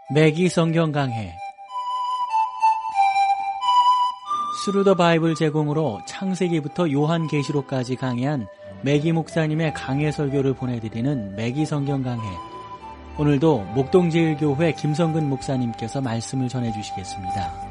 매기 성경 강해 스루 더 바이블 제공으로 창세기부터 요한계시록까지 강해한 매기 목사님의 강해 설교를 보내드리는 매기 성경 강해. 오늘도 목동제일교회 김성근 목사님께서 말씀을 전해주시겠습니다.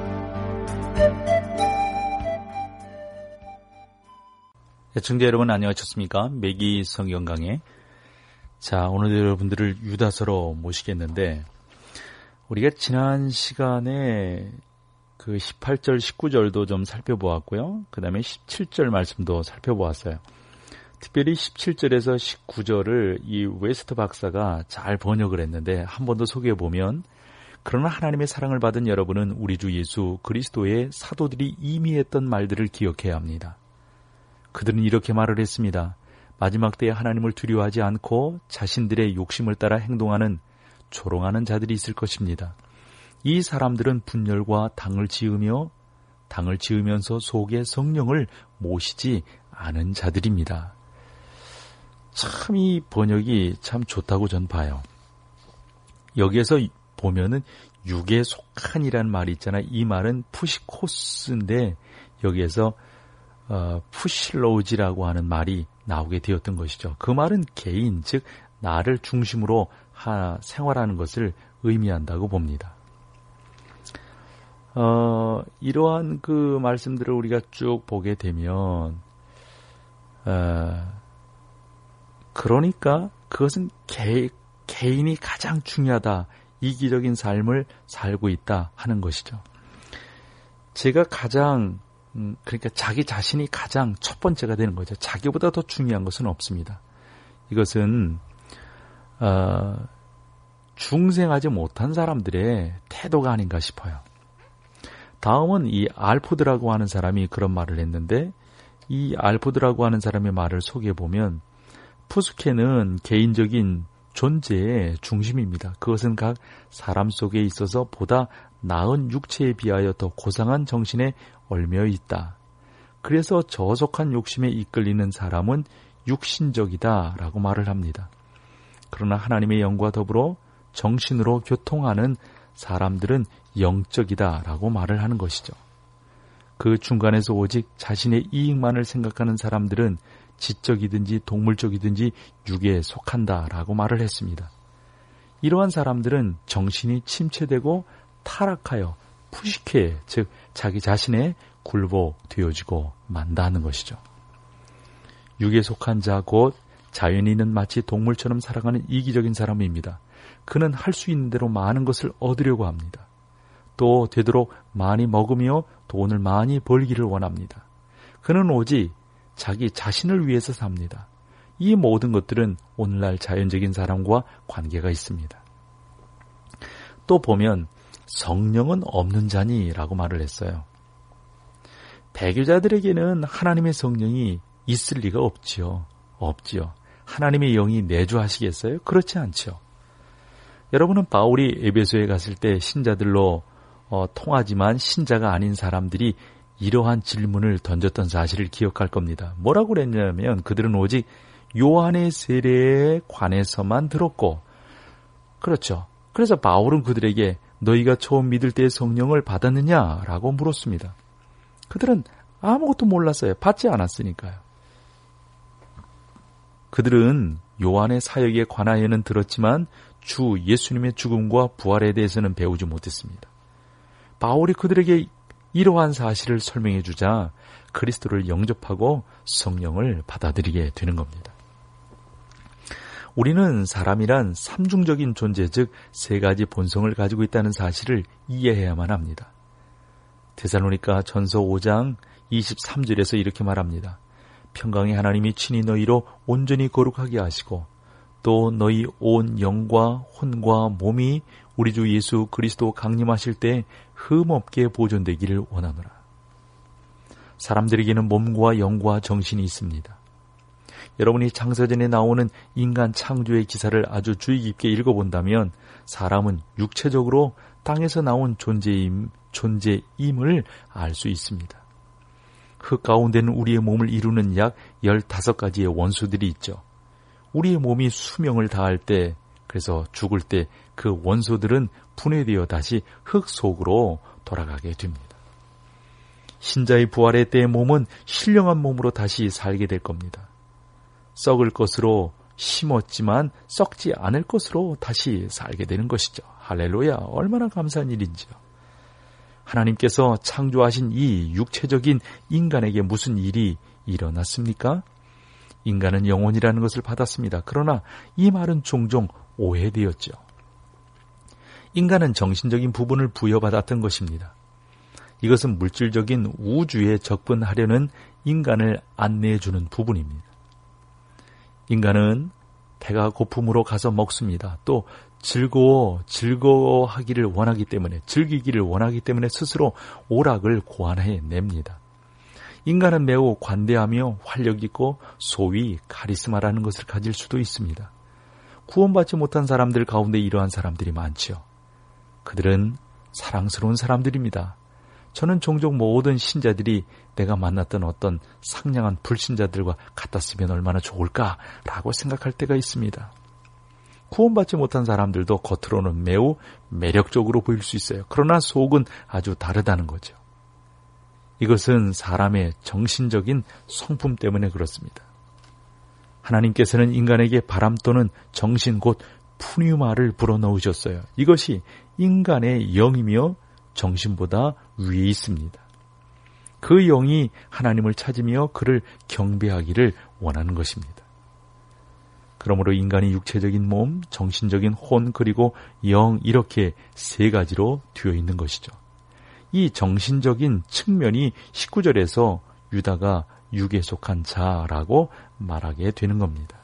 애청자 여러분 안녕하셨습니까? 매기 성경 강해. 자, 오늘 여러분들을 유다서로 모시겠는데, 우리가 지난 시간에 그 18절, 19절도 좀 살펴보았고요. 그 다음에 17절 말씀도 살펴보았어요. 특별히 17절에서 19절을 이 웨스트 박사가 잘 번역을 했는데, 한 번 더 소개해보면, 그러나 하나님의 사랑을 받은 여러분은 우리 주 예수 그리스도의 사도들이 이미 했던 말들을 기억해야 합니다. 그들은 이렇게 말을 했습니다. 마지막 때에 하나님을 두려워하지 않고 자신들의 욕심을 따라 행동하는 조롱하는 자들이 있을 것입니다. 이 사람들은 분열과 당을 지으면서 속에 성령을 모시지 않은 자들입니다. 참 이 번역이 참 좋다고 전 봐요. 여기에서 보면은 육에 속한이라는 말이 있잖아요. 이 말은 푸시코스인데 여기에서 푸실로우지라고 하는 말이 나오게 되었던 것이죠. 그 말은 개인, 즉 나를 중심으로 생활하는 것을 의미한다고 봅니다. 이러한 그 말씀들을 우리가 쭉 보게 되면 그러니까 그것은 개인이 가장 중요하다, 이기적인 삶을 살고 있다 하는 것이죠. 제가 가장 그러니까 자기 자신이 가장 첫 번째가 되는 거죠. 자기보다 더 중요한 것은 없습니다. 이것은 중생하지 못한 사람들의 태도가 아닌가 싶어요. 다음은 이 알포드라고 하는 사람이 그런 말을 했는데, 이 알포드라고 하는 사람의 말을 소개해보면, 푸스케는 개인적인 존재의 중심입니다. 그것은 각 사람 속에 있어서 보다 나은 육체에 비하여 더 고상한 정신에 얽매여 있다. 그래서 저속한 욕심에 이끌리는 사람은 육신적이다 라고 말을 합니다. 그러나 하나님의 영과 더불어 정신으로 교통하는 사람들은 영적이다 라고 말을 하는 것이죠. 그 중간에서 오직 자신의 이익만을 생각하는 사람들은 지적이든지 동물적이든지 육에 속한다 라고 말을 했습니다. 이러한 사람들은 정신이 침체되고 타락하여 푸시케, 즉 자기 자신에 굴복되어지고 만다는 것이죠. 육에 속한 자 곧 자연인은 마치 동물처럼 살아가는 이기적인 사람입니다. 그는 할 수 있는 대로 많은 것을 얻으려고 합니다. 또 되도록 많이 먹으며 돈을 많이 벌기를 원합니다. 그는 오직 자기 자신을 위해서 삽니다. 이 모든 것들은 오늘날 자연적인 사람과 관계가 있습니다. 또 보면 성령은 없는 자니 라고 말을 했어요. 배교자들에게는 하나님의 성령이 있을 리가 없지요. 하나님의 영이 내주하시겠어요? 그렇지 않죠. 여러분은 바울이 에베소에 갔을 때 신자들로 통하지만 신자가 아닌 사람들이 이러한 질문을 던졌던 사실을 기억할 겁니다. 뭐라고 그랬냐면 그들은 오직 요한의 세례에 관해서만 들었고, 그렇죠. 그래서 바울은 그들에게 너희가 처음 믿을 때 성령을 받았느냐라고 물었습니다. 그들은 아무것도 몰랐어요. 받지 않았으니까요. 그들은 요한의 사역에 관하여는 들었지만 주 예수님의 죽음과 부활에 대해서는 배우지 못했습니다. 바울이 그들에게 이러한 사실을 설명해 주자 그리스도를 영접하고 성령을 받아들이게 되는 겁니다. 우리는 사람이란 삼중적인 존재, 즉 세 가지 본성을 가지고 있다는 사실을 이해해야만 합니다. 데살로니가 전서 5장 23절에서 이렇게 말합니다. 평강의 하나님이 친히 너희로 온전히 거룩하게 하시고 또 너희 온 영과 혼과 몸이 우리 주 예수 그리스도 강림하실 때 흠없게 보존되기를 원하노라. 사람들에게는 몸과 영과 정신이 있습니다. 여러분이 창세전에 나오는 인간 창조의 기사를 아주 주의 깊게 읽어본다면 사람은 육체적으로 땅에서 나온 존재임을 알 수 있습니다. 흙 가운데는 우리의 몸을 이루는 약 15가지의 원수들이 있죠. 우리의 몸이 수명을 다할 때 그래서 죽을 때 그 원소들은 분해되어 다시 흙 속으로 돌아가게 됩니다. 신자의 부활의 때의 몸은 신령한 몸으로 다시 살게 될 겁니다. 썩을 것으로 심었지만 썩지 않을 것으로 다시 살게 되는 것이죠. 할렐루야, 얼마나 감사한 일인지요. 하나님께서 창조하신 이 육체적인 인간에게 무슨 일이 일어났습니까? 인간은 영혼이라는 것을 받았습니다. 그러나 이 말은 종종 오해되었죠. 인간은 정신적인 부분을 부여받았던 것입니다. 이것은 물질적인 우주에 접근하려는 인간을 안내해주는 부분입니다. 인간은 배가 고픔으로 가서 먹습니다. 또 즐거워하기를 원하기 때문에, 즐기기를 원하기 때문에 스스로 오락을 고안해냅니다. 인간은 매우 관대하며 활력있고 소위 카리스마라는 것을 가질 수도 있습니다. 구원받지 못한 사람들 가운데 이러한 사람들이 많지요. 그들은 사랑스러운 사람들입니다. 저는 종종 모든 신자들이 내가 만났던 어떤 상냥한 불신자들과 같았으면 얼마나 좋을까라고 생각할 때가 있습니다. 구원받지 못한 사람들도 겉으로는 매우 매력적으로 보일 수 있어요. 그러나 속은 아주 다르다는 거죠. 이것은 사람의 정신적인 성품 때문에 그렇습니다. 하나님께서는 인간에게 바람 또는 정신 곧 푸뉴마를 불어넣으셨어요. 이것이 인간의 영이며 정신보다 위에 있습니다. 그 영이 하나님을 찾으며 그를 경배하기를 원하는 것입니다. 그러므로 인간이 육체적인 몸, 정신적인 혼, 그리고 영, 이렇게 세 가지로 되어 있는 것이죠. 이 정신적인 측면이 19절에서 유다가 육에 속한 자라고 말하게 되는 겁니다.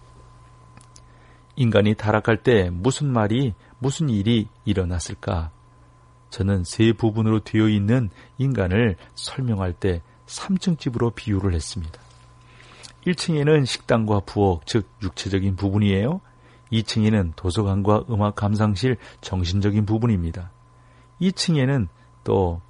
인간이 타락할 때 무슨 일이 일어났을까? 저는 세 부분으로 되어 있는 인간을 설명할 때 3층 집으로 비유를 했습니다. 1층에는 식당과 부엌, 즉 육체적인 부분이에요. 2층에는 도서관과 음악 감상실, 정신적인 부분입니다. 2층에는 또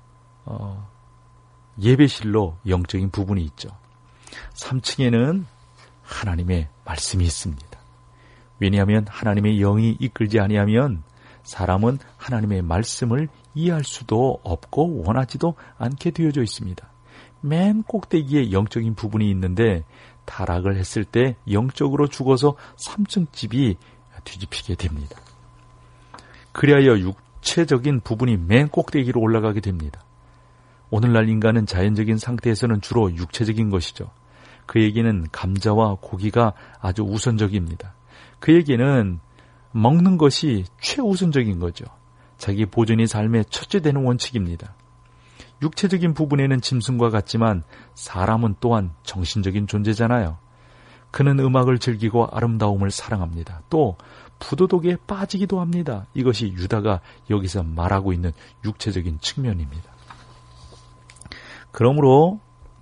예배실로 영적인 부분이 있죠. 3층에는 하나님의 말씀이 있습니다. 왜냐하면 하나님의 영이 이끌지 아니하면 사람은 하나님의 말씀을 이해할 수도 없고 원하지도 않게 되어져 있습니다. 맨 꼭대기에 영적인 부분이 있는데 타락을 했을 때 영적으로 죽어서 3층 집이 뒤집히게 됩니다. 그리하여 육체적인 부분이 맨 꼭대기로 올라가게 됩니다. 오늘날 인간은 자연적인 상태에서는 주로 육체적인 것이죠. 그에게는 감자와 고기가 아주 우선적입니다. 그에게는 먹는 것이 최우선적인 거죠. 자기 보존이 삶의 첫째 되는 원칙입니다. 육체적인 부분에는 짐승과 같지만 사람은 또한 정신적인 존재잖아요. 그는 음악을 즐기고 아름다움을 사랑합니다. 또 부도덕에 빠지기도 합니다. 이것이 유다가 여기서 말하고 있는 육체적인 측면입니다. 그러므로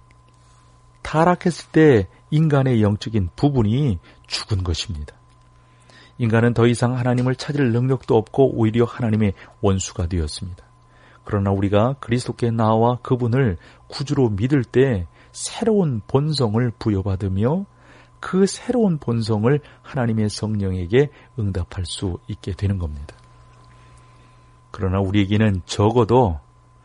타락했을 때 인간의 영적인 부분이 죽은 것입니다. 인간은 더 이상 하나님을 찾을 능력도 없고 오히려 하나님의 원수가 되었습니다. 그러나 우리가 그리스도께 나와 그분을 구주로 믿을 때 새로운 본성을 부여받으며 그 새로운 본성을 하나님의 성령에게 응답할 수 있게 되는 겁니다. 그러나 우리에게는 적어도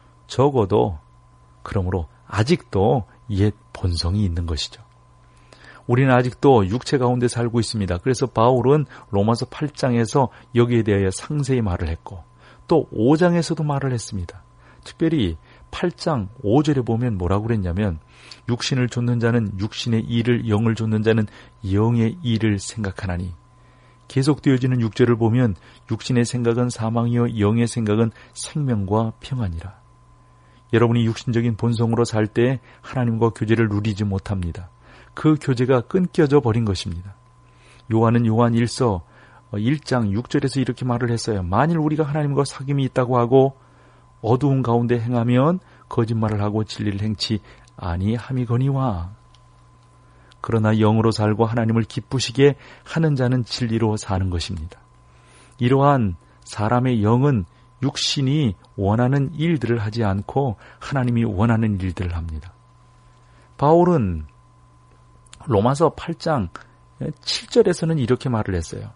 그러므로 아직도 옛 본성이 있는 것이죠. 우리는 아직도 육체 가운데 살고 있습니다. 그래서 바울은 로마서 8장에서 여기에 대하여 상세히 말을 했고 또 5장에서도 말을 했습니다. 특별히 8장 5절에 보면 뭐라고 그랬냐면 육신을 좇는 자는 육신의 일을, 영을 좇는 자는 영의 일을 생각하나니, 계속되어지는 6절을 보면 육신의 생각은 사망이요 영의 생각은 생명과 평안이라. 여러분이 육신적인 본성으로 살 때 하나님과 교제를 누리지 못합니다. 그 교제가 끊겨져 버린 것입니다. 요한은 요한 1서 1장 6절에서 이렇게 말을 했어요. 만일 우리가 하나님과 사귐이 있다고 하고 어두운 가운데 행하면 거짓말을 하고 진리를 행치 아니함이거니와. 그러나 영으로 살고 하나님을 기쁘시게 하는 자는 진리로 사는 것입니다. 이러한 사람의 영은 육신이 원하는 일들을 하지 않고 하나님이 원하는 일들을 합니다. 바울은 로마서 8장 7절에서는 이렇게 말을 했어요.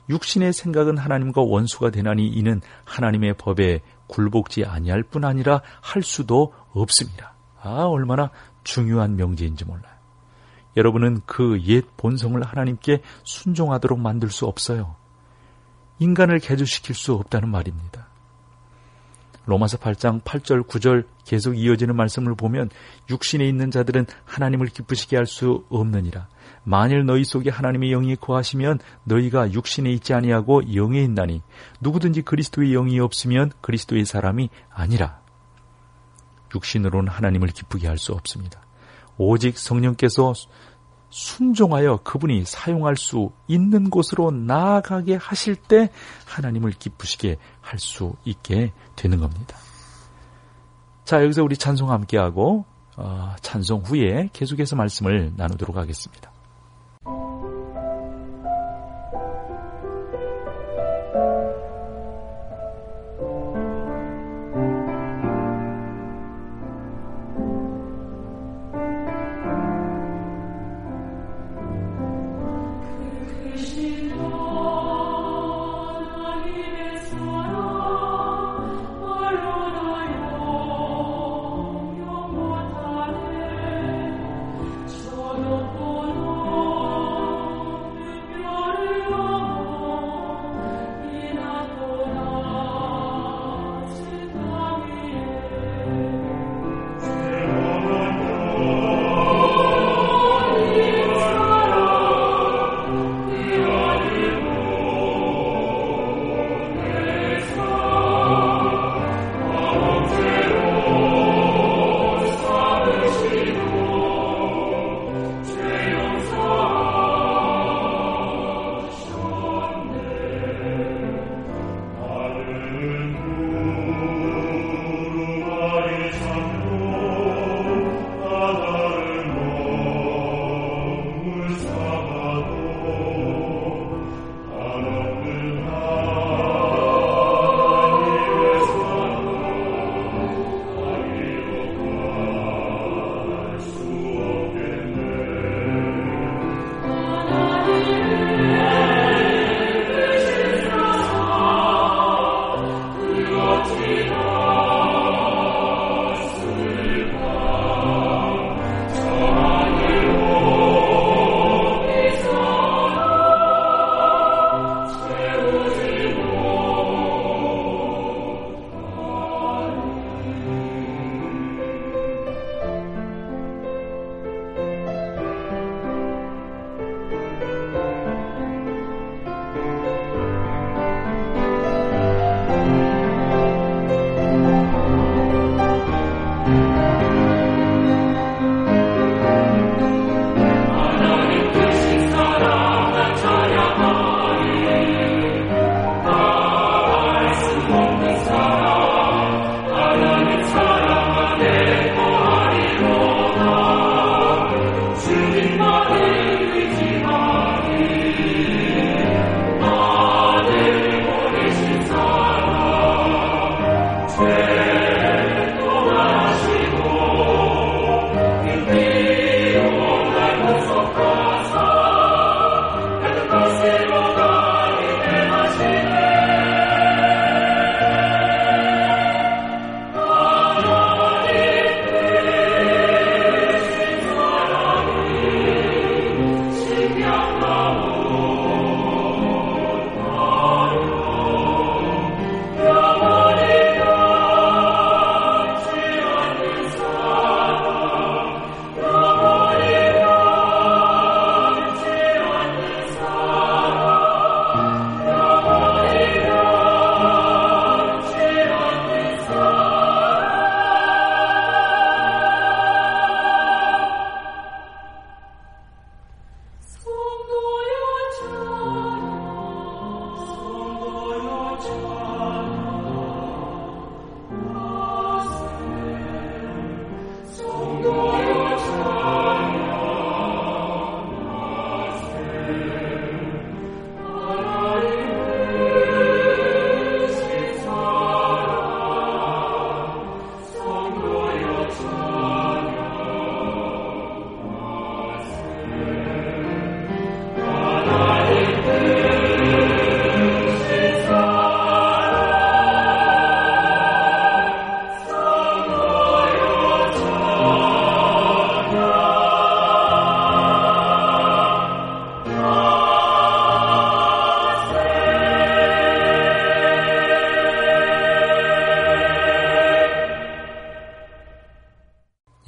육신의 생각은 하나님과 원수가 되나니 이는 하나님의 법에 굴복지 아니할 뿐 아니라 할 수도 없습니다. 얼마나 중요한 명제인지 몰라요. 여러분은 그 옛 본성을 하나님께 순종하도록 만들 수 없어요. 인간을 개조시킬 수 없다는 말입니다. 로마서 8장 8절 9절 계속 이어지는 말씀을 보면 육신에 있는 자들은 하나님을 기쁘시게 할 수 없느니라. 만일 너희 속에 하나님의 영이 거하시면 너희가 육신에 있지 아니하고 영에 있나니 누구든지 그리스도의 영이 없으면 그리스도의 사람이 아니라. 육신으로는 하나님을 기쁘게 할 수 없습니다. 오직 성령께서 순종하여 그분이 사용할 수 있는 곳으로 나아가게 하실 때 하나님을 기쁘시게 할 수 있게 되는 겁니다. 자, 여기서 우리 찬송 함께하고 찬송 후에 계속해서 말씀을 나누도록 하겠습니다. Oh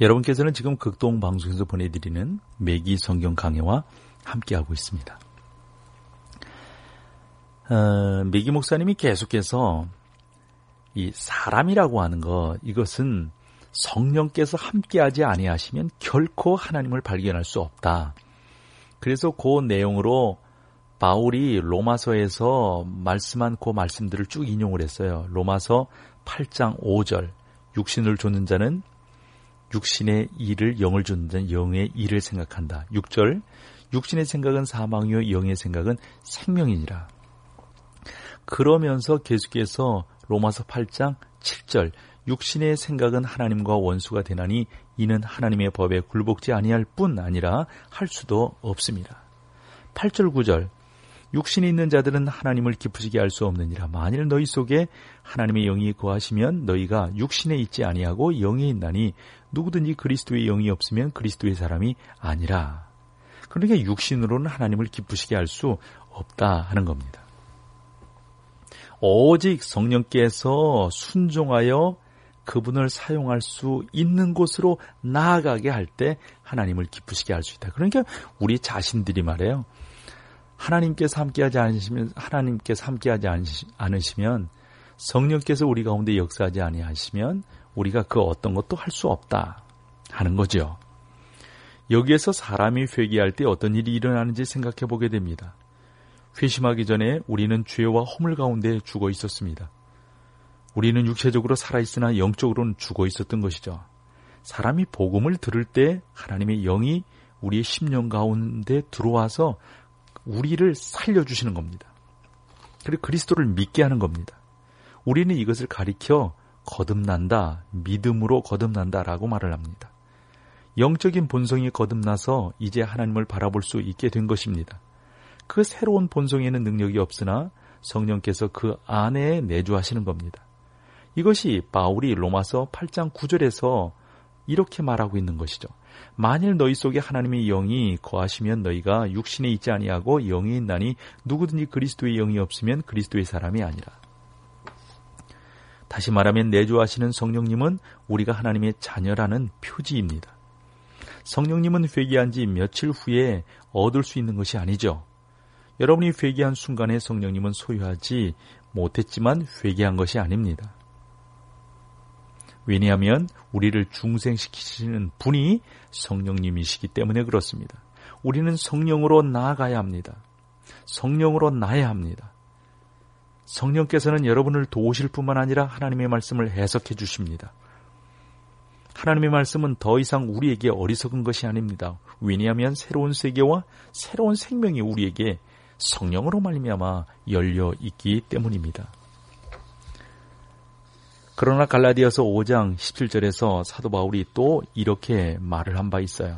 여러분께서는 지금 극동방송에서 보내드리는 매기 성경 강해와 함께하고 있습니다. 매기 목사님이 계속해서 이 사람이라고 하는 것, 이것은 성령께서 함께하지 아니하시면 결코 하나님을 발견할 수 없다. 그래서 그 내용으로 바울이 로마서에서 말씀한 그 말씀들을 쭉 인용을 했어요. 로마서 8장 5절, 육신을 좇는 자는 육신의 일을, 영을 좇는 자는 영의 일을 생각한다. 6절, 육신의 생각은 사망이요 영의 생각은 생명이니라. 그러면서 계속해서 로마서 8장 7절, 육신의 생각은 하나님과 원수가 되나니 이는 하나님의 법에 굴복지 아니할 뿐 아니라 할 수도 없습니다. 8절 9절, 육신이 있는 자들은 하나님을 기쁘시게 할 수 없느니라. 만일 너희 속에 하나님의 영이 거하시면 너희가 육신에 있지 아니하고 영에 있나니 누구든지 그리스도의 영이 없으면 그리스도의 사람이 아니라. 그러니까 육신으로는 하나님을 기쁘시게 할 수 없다 하는 겁니다. 오직 성령께서 순종하여 그분을 사용할 수 있는 곳으로 나아가게 할 때 하나님을 기쁘시게 할 수 있다. 그러니까 우리 자신들이 말해요. 하나님께서 함께하지 않으시면 성령께서 우리 가운데 역사하지 아니하시면 우리가 그 어떤 것도 할 수 없다 하는 거죠. 여기에서 사람이 회개할 때 어떤 일이 일어나는지 생각해 보게 됩니다. 회심하기 전에 우리는 죄와 허물 가운데 죽어 있었습니다. 우리는 육체적으로 살아있으나 영적으로는 죽어 있었던 것이죠. 사람이 복음을 들을 때 하나님의 영이 우리의 심령 가운데 들어와서 우리를 살려주시는 겁니다. 그리고 그리스도를 믿게 하는 겁니다. 우리는 이것을 가리켜 거듭난다, 믿음으로 거듭난다라고 말을 합니다. 영적인 본성이 거듭나서 이제 하나님을 바라볼 수 있게 된 것입니다. 그 새로운 본성에는 능력이 없으나 성령께서 그 안에 내주하시는 겁니다. 이것이 바울이 로마서 8장 9절에서 이렇게 말하고 있는 것이죠. 만일 너희 속에 하나님의 영이 거하시면 너희가 육신에 있지 아니하고 영에 있나니 누구든지 그리스도의 영이 없으면 그리스도의 사람이 아니라. 다시 말하면 내주하시는 성령님은 우리가 하나님의 자녀라는 표지입니다. 성령님은 회개한 지 며칠 후에 얻을 수 있는 것이 아니죠. 여러분이 회개한 순간에 성령님은 소유하지 못했지만 회개한 것이 아닙니다. 왜냐하면 우리를 중생시키시는 분이 성령님이시기 때문에 그렇습니다. 우리는 성령으로 나아가야 합니다. 성령으로 나야 합니다. 성령께서는 여러분을 도우실 뿐만 아니라 하나님의 말씀을 해석해 주십니다. 하나님의 말씀은 더 이상 우리에게 어리석은 것이 아닙니다. 왜냐하면 새로운 세계와 새로운 생명이 우리에게 성령으로 말미암아 열려 있기 때문입니다. 그러나 갈라디아서 5장 17절에서 사도 바울이 또 이렇게 말을 한 바 있어요.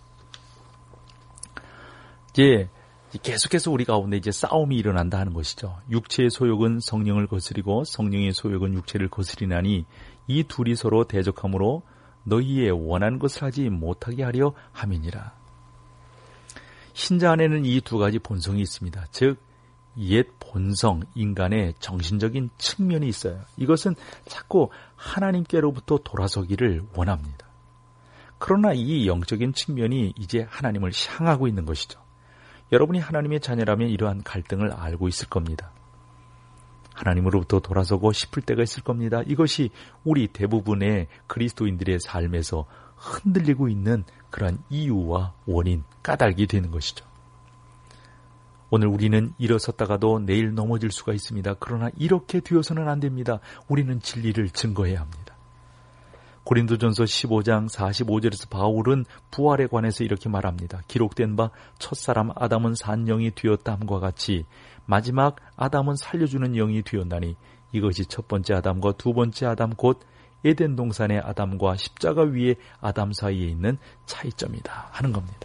이제 계속해서 우리 가운데 이제 싸움이 일어난다 하는 것이죠. 육체의 소욕은 성령을 거스리고 성령의 소욕은 육체를 거스리나니 이 둘이 서로 대적함으로 너희의 원하는 것을 하지 못하게 하려 함이니라. 신자 안에는 이 두 가지 본성이 있습니다. 즉 옛 본성, 인간의 정신적인 측면이 있어요. 이것은 자꾸 하나님께로부터 돌아서기를 원합니다. 그러나 이 영적인 측면이 이제 하나님을 향하고 있는 것이죠. 여러분이 하나님의 자녀라면 이러한 갈등을 알고 있을 겁니다. 하나님으로부터 돌아서고 싶을 때가 있을 겁니다. 이것이 우리 대부분의 그리스도인들의 삶에서 흔들리고 있는 그러한 이유와 원인, 까닭이 되는 것이죠. 오늘 우리는 일어섰다가도 내일 넘어질 수가 있습니다. 그러나 이렇게 되어서는 안 됩니다. 우리는 진리를 증거해야 합니다. 고린도전서 15장 45절에서 바울은 부활에 관해서 이렇게 말합니다. 기록된 바 첫사람 아담은 산 영이 되었다함과 같이 마지막 아담은 살려주는 영이 되었나니 이것이 첫 번째 아담과 두 번째 아담 곧 에덴 동산의 아담과 십자가 위의 아담 사이에 있는 차이점이다 하는 겁니다.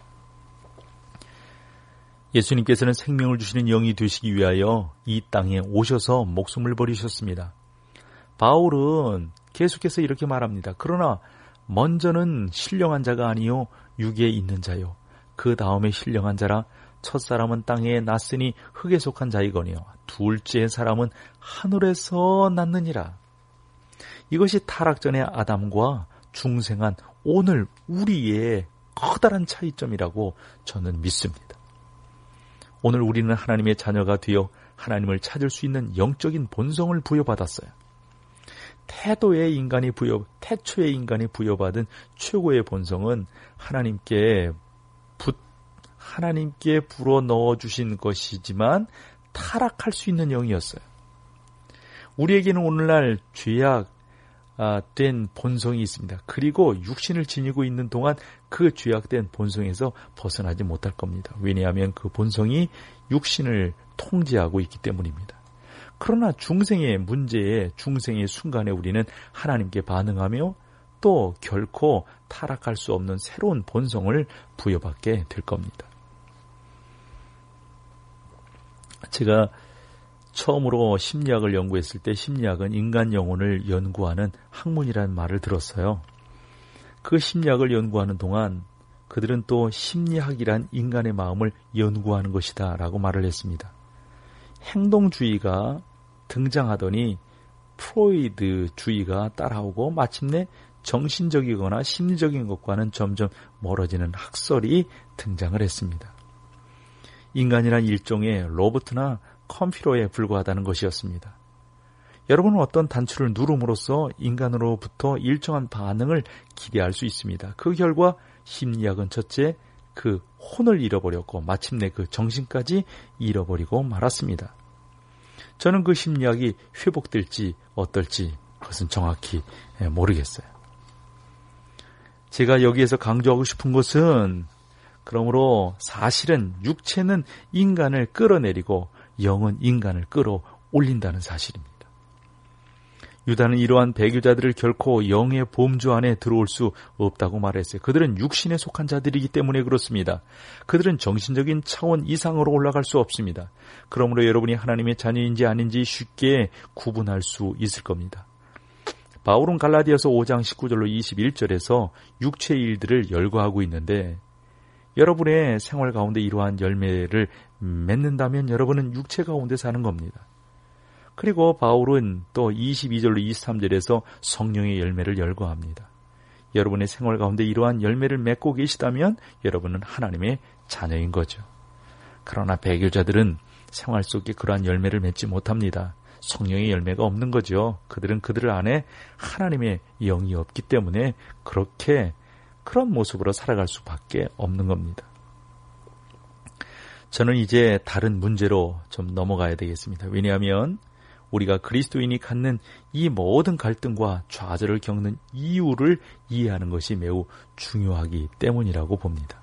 예수님께서는 생명을 주시는 영이 되시기 위하여 이 땅에 오셔서 목숨을 버리셨습니다. 바울은 계속해서 이렇게 말합니다. 그러나 먼저는 신령한 자가 아니요 육에 있는 자요. 그 다음에 신령한 자라. 첫사람은 땅에 났으니 흙에 속한 자이거니요. 둘째 사람은 하늘에서 났느니라. 이것이 타락 전의 아담과 중생한 오늘 우리의 커다란 차이점이라고 저는 믿습니다. 오늘 우리는 하나님의 자녀가 되어 하나님을 찾을 수 있는 영적인 본성을 부여받았어요. 태초의 인간이 부여받은 최고의 본성은 하나님께 불어 넣어주신 것이지만 타락할 수 있는 영이었어요. 우리에게는 오늘날 죄악된 본성이 있습니다. 그리고 육신을 지니고 있는 동안 그 죄악된 본성에서 벗어나지 못할 겁니다. 왜냐하면 그 본성이 육신을 통제하고 있기 때문입니다. 그러나 중생의 순간에 우리는 하나님께 반응하며 또 결코 타락할 수 없는 새로운 본성을 부여받게 될 겁니다. 제가 처음으로 심리학을 연구했을 때 심리학은 인간 영혼을 연구하는 학문이라는 말을 들었어요. 그 심리학을 연구하는 동안 그들은 또 심리학이란 인간의 마음을 연구하는 것이다 라고 말을 했습니다. 행동주의가 등장하더니 프로이드주의가 따라오고 마침내 정신적이거나 심리적인 것과는 점점 멀어지는 학설이 등장을 했습니다. 인간이란 일종의 로봇이나 컴퓨터에 불과하다는 것이었습니다. 여러분은 어떤 단추를 누름으로써 인간으로부터 일정한 반응을 기대할 수 있습니다. 그 결과 심리학은 첫째, 그 혼을 잃어버렸고 마침내 그 정신까지 잃어버리고 말았습니다. 저는 그 심리학이 회복될지 어떨지 그것은 정확히 모르겠어요. 제가 여기에서 강조하고 싶은 것은 그러므로 사실은 육체는 인간을 끌어내리고 영은 인간을 끌어올린다는 사실입니다. 유다는 이러한 배교자들을 결코 영의 범주 안에 들어올 수 없다고 말했어요. 그들은 육신에 속한 자들이기 때문에 그렇습니다. 그들은 정신적인 차원 이상으로 올라갈 수 없습니다. 그러므로 여러분이 하나님의 자녀인지 아닌지 쉽게 구분할 수 있을 겁니다. 바울은 갈라디아서 5장 19절로 21절에서 육체의 일들을 열거하고 있는데 여러분의 생활 가운데 이러한 열매를 맺는다면 여러분은 육체 가운데 사는 겁니다. 그리고 바울은 또 22절로 23절에서 성령의 열매를 열거합니다. 여러분의 생활 가운데 이러한 열매를 맺고 계시다면 여러분은 하나님의 자녀인 거죠. 그러나 배교자들은 생활 속에 그러한 열매를 맺지 못합니다. 성령의 열매가 없는 거죠. 그들은 그들 안에 하나님의 영이 없기 때문에 그런 모습으로 살아갈 수밖에 없는 겁니다. 저는 이제 다른 문제로 좀 넘어가야 되겠습니다. 왜냐하면 우리가 그리스도인이 갖는 이 모든 갈등과 좌절을 겪는 이유를 이해하는 것이 매우 중요하기 때문이라고 봅니다.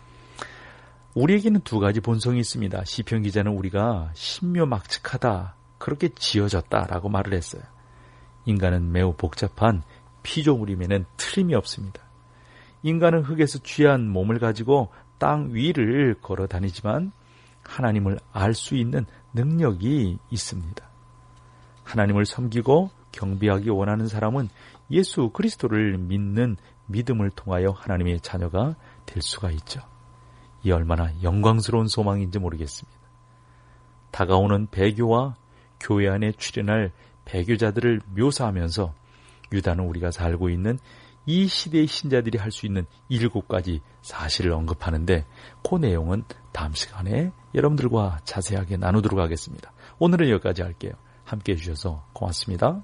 우리에게는 두 가지 본성이 있습니다. 시편 기자는 우리가 신묘막측하다, 그렇게 지어졌다라고 말을 했어요. 인간은 매우 복잡한 피조물임에는 틀림이 없습니다. 인간은 흙에서 취한 몸을 가지고 땅 위를 걸어 다니지만 하나님을 알 수 있는 능력이 있습니다. 하나님을 섬기고 경배하기 원하는 사람은 예수 그리스도를 믿는 믿음을 통하여 하나님의 자녀가 될 수가 있죠. 이 얼마나 영광스러운 소망인지 모르겠습니다. 다가오는 배교와 교회 안에 출현할 배교자들을 묘사하면서 유다는 우리가 살고 있는 이 시대의 신자들이 할 수 있는 7가지 사실을 언급하는데 그 내용은 다음 시간에 여러분들과 자세하게 나누도록 하겠습니다. 오늘은 여기까지 할게요. 함께해 주셔서 고맙습니다.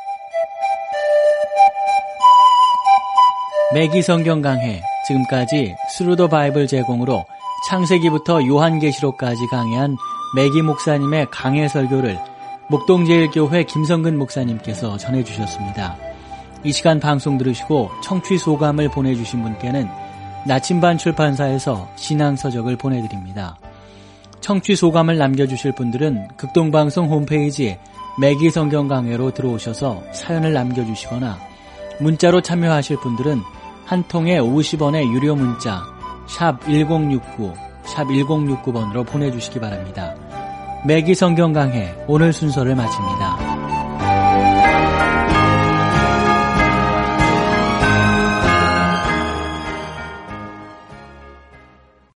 매기 성경 강해, 지금까지 스루 더 바이블 제공으로 창세기부터 요한계시록까지 강해한 매기 목사님의 강해 설교를 목동제일교회 김성근 목사님께서 전해주셨습니다. 이 시간 방송 들으시고 청취 소감을 보내주신 분께는 나침반 출판사에서 신앙서적을 보내드립니다. 청취 소감을 남겨주실 분들은 극동방송 홈페이지에 매기 성경 강해로 들어오셔서 사연을 남겨주시거나 문자로 참여하실 분들은 한 통에 50원의 유료 문자 샵 1069, 샵 1069번으로 보내주시기 바랍니다. 매기 성경 강해 오늘 순서를 마칩니다.